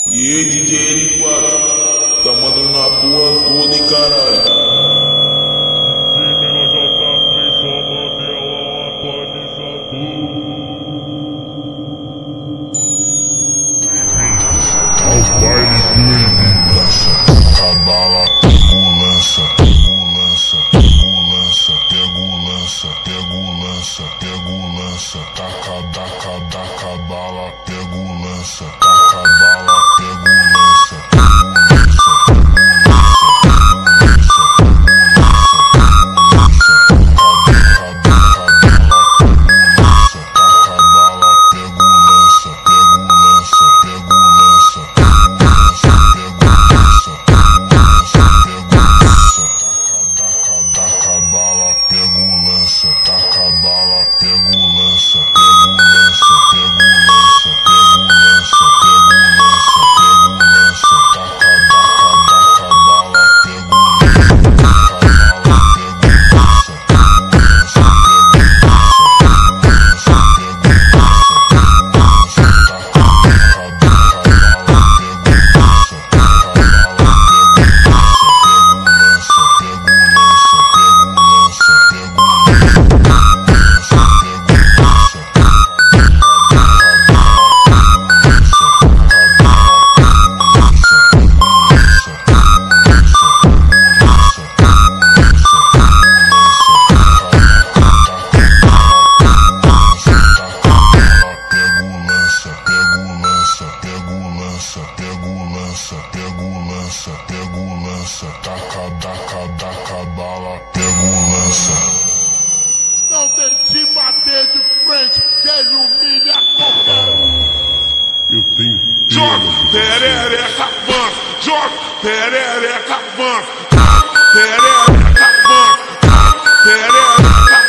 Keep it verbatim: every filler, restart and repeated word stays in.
E aí, D J L quatro, tá mandando na porra toda, hein, caralho. Aos bailes do Eli, lança, cabala, pego lança, pego lança, pego lança, pego lança, pego lança, pego lança, taca, taca, taca bala, pego lança, taca bala, pego lança, pego lança, pego lança, pego lança, pego lança, taca, taca, bala, pego lança, pego lança, pego lança, pego lança, pego lança, pego lança, pego lança, taca, taca bala, pego lança, taca bala, pego lança, pego lança, pego lança, pego lança, pego lança, pego lança, taca, taca, taca bala, pego lança, taca bala, pego lança, pego lança, pego lança, pego lança, pego lança, pego lança, taca, taca, taca bala, pego lança, taca bala, pego lança, pego lança, pego lança, pego lança, pego lança, pego lança, pego lança, Não tente bater de frente, que ele humilha qualquer um. eu tenho Joga perereca ban, joga perereca ban, perereca ban, perereca